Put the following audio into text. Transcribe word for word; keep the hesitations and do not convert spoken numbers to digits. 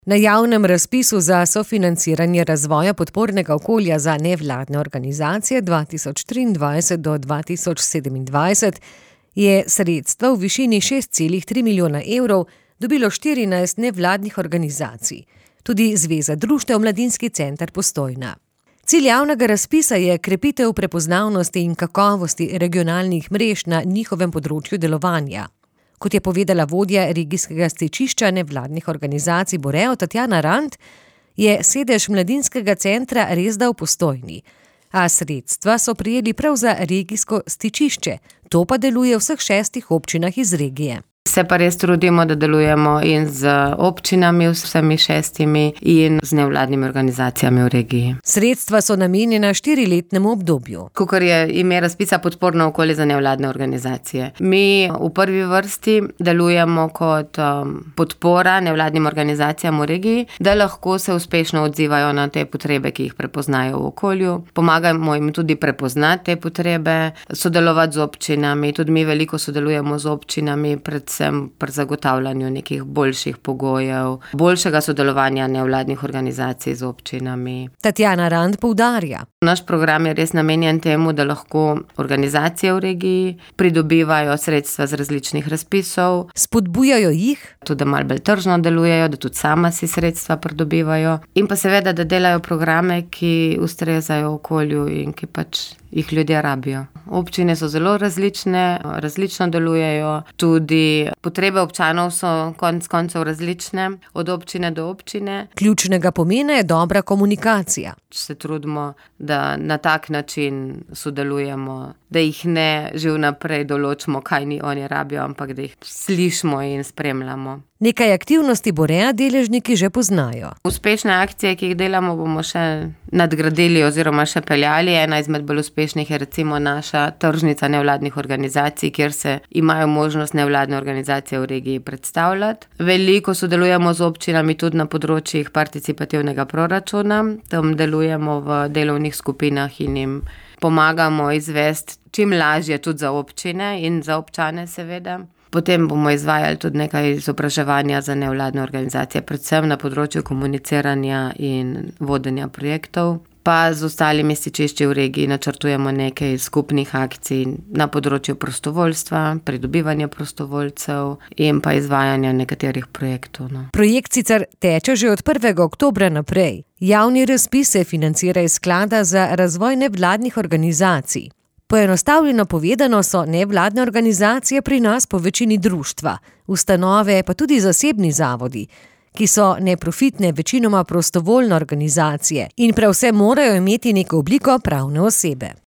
Na javnem razpisu za sofinanciranje razvoja podpornega okolja za nevladne organizacije dva tisoč triindvajset do dva tisoč sedemindvajset je sredstva v višini šest celih tri milijona evrov dobilo štirinajst nevladnih organizacij, tudi Zveza društev Mladinski center Postojna. Cilj javnega razpisa je krepitev prepoznavnosti in kakovosti regionalnih mrež na njihovem področju delovanja. Kot je povedala vodja regijskega stičišča nevladnih organizacij Boreo Tatjana Rant, je sedež Mladinskega centra resda v Postojni, a sredstva so prejeli prav za regijsko stičišče, to pa deluje v vseh šestih občinah iz regije. Se pa res trudimo, da delujemo in z občinami, vsemi šestimi in z nevladnimi organizacijami v regiji. Sredstva so namenjena štiriletnemu obdobju. Kakor je ime razpisa podporno okolje za nevladne organizacije. Mi v prvi vrsti delujemo kot um, podpora nevladnim organizacijam v regiji, da lahko se uspešno odzivajo na te potrebe, ki jih prepoznajo v okolju. Pomagamo jim tudi prepoznati te potrebe, sodelovati z občinami, tudi mi veliko sodelujemo z občinami, predvsem pri zagotavljanju nekih boljših pogojev, boljšega sodelovanja nevladnih organizacij z občinami. Tatjana Rant poudarja. Naš program je res namenjen temu, da lahko organizacije v regiji pridobivajo sredstva z različnih razpisov. Spodbujajo jih. Tudi, da malo bolj tržno delujejo, da tudi sama si sredstva pridobivajo. In pa seveda, da delajo programe, ki ustrezajo okolju in ki pač jih ljudje rabijo. Občine so zelo različne, različno delujejo, tudi potrebe občanov so konec koncev različne, od občine do občine. Ključnega pomena je dobra komunikacija. Se trudimo, da na tak način sodelujemo, da jih ne že vnaprej določimo, kaj ni oni rabijo, ampak da jih slišimo in spremljamo. Nekaj aktivnosti Borea deležniki že poznajo. Uspešne akcije, ki jih delamo, bomo še nadgradili oziroma še peljali. Ena izmed bolj uspešnih je recimo naša tržnica nevladnih organizacij, kjer se imajo možnost nevladne organizacije v regiji predstavljati. Veliko sodelujemo z občinami tudi na področjih participativnega proračuna. Tam delujemo v delovnih skupinah in jim pomagamo izvesti čim lažje tudi za občine in za občane seveda. Potem bomo izvajali tudi nekaj izobraževanja za nevladne organizacije, predvsem na področju komuniciranja in vodenja projektov. Pa z ostalimi stičišči v regiji načrtujemo nekaj skupnih akcij na področju prostovoljstva, pridobivanja prostovoljcev in pa izvajanja nekaterih projektov. No. Projekt sicer teče že od prvega oktobra naprej. Javni razpis se financira iz sklada za razvoj nevladnih organizacij. Poenostavljeno povedano so nevladne organizacije pri nas po večini društva, ustanove pa tudi zasebni zavodi, ki so neprofitne, večinoma prostovoljne organizacije in prav vse morajo imeti neko obliko pravne osebe.